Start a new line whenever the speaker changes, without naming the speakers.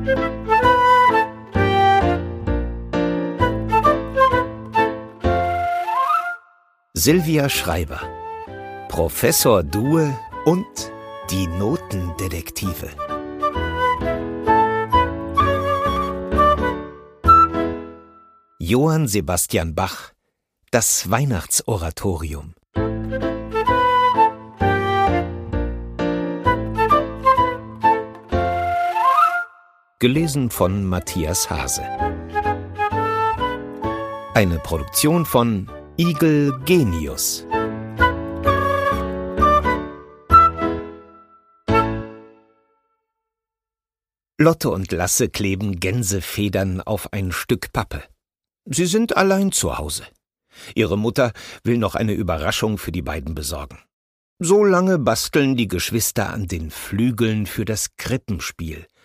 Sylvia Schreiber, Professor Due und die Notendetektive. Johann Sebastian Bach, das Weihnachtsoratorium. Gelesen von Matthias Hase. Eine Produktion von Igel Genius. Lotte und Lasse kleben Gänsefedern auf ein Stück Pappe. Sie sind allein zu Hause. Ihre Mutter will noch eine Überraschung für die beiden besorgen. So lange basteln die Geschwister an den Flügeln für das Krippenspiel,